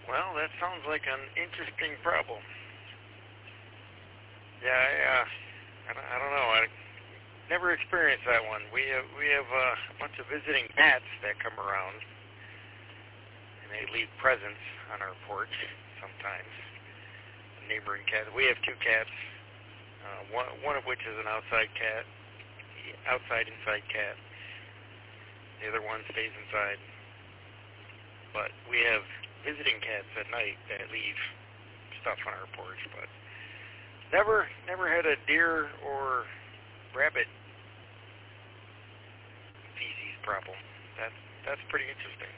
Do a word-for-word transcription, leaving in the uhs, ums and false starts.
Well, that sounds like an interesting problem. Yeah, I, uh, I, don't, I don't know. I never experienced that one. We have we have uh, a bunch of visiting cats that come around, and they leave presents on our porch sometimes. Neighboring cats. We have two cats. Uh, one one of which is an outside cat, outside inside cat. The other one stays inside. But we have visiting cats at night that leave stuff on our porch. But never never had a deer or rabbit feces problem. That's that's pretty interesting.